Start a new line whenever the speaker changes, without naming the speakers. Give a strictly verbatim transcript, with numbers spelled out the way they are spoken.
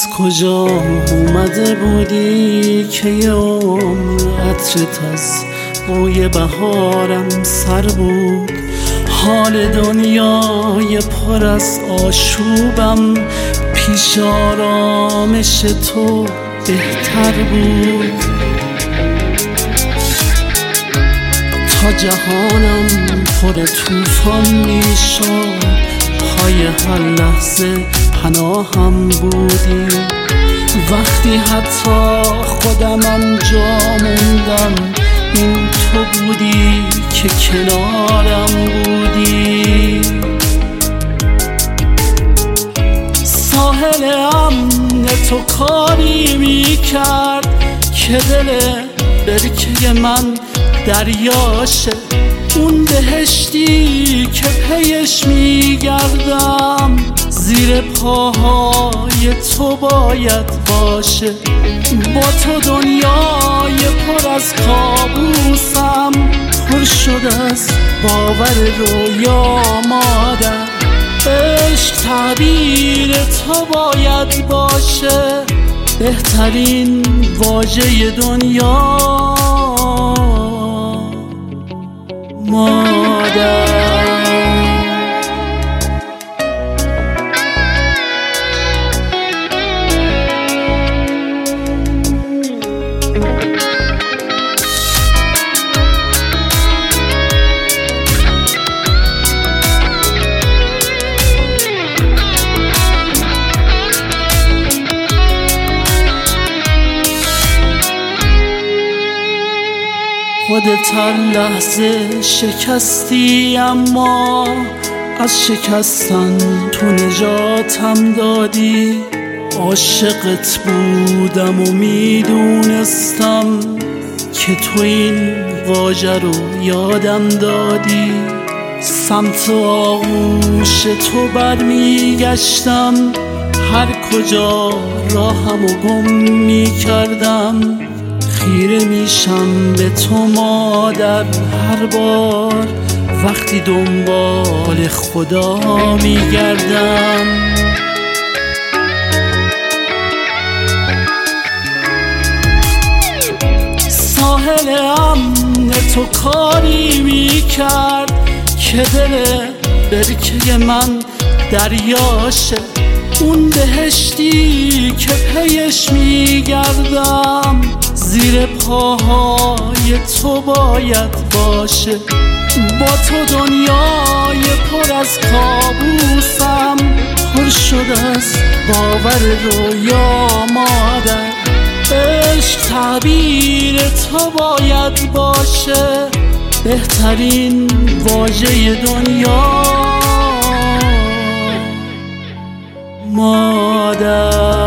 از کجا اومده بودی که یه عمر عطرت از بوی بهارم سر بود؟ حال دنیای پر از آشوبم پیش آرامش تو بهتر بود. تا جهانم پر طوفان میشد پای هر لحظه پناهم بودی. وقتی حتی خودمم جا موندم این تو بودی که کنارم بودی. ساحل امن تو کاری میکرد که دل برکه من دریاشه، اون بهشتی که پیش میگردم زیر پاهای تو باید باشه. با تو دنیای پر از کابوسم پر شده از باور رویا مادر. عشق تعبیر تو باید باشه، بهترین واژه دنیا مادر. خودت هر لحظه شکستی اما از شکستن تو نجاتم دادی. عاشقت بودم و میدونستم که تو این واژه رو یادم دادی. سمت آغوش تو بر میگشتم، هر کجا راهمو گم میکردم. خیره میشم به تو مادر هر بار وقتی دنبال خدا میگردم. ساحل امن تو کاری میکرد که دل برکه من دریاشه، اون بهشتی که پیش میگردم زیر پاهای تو باید باشه. با تو دنیای پر از کابوسم پر شده از باور رویا مادر. عشق تعبیر تو باید باشه، بهترین واژه دنیا مادر.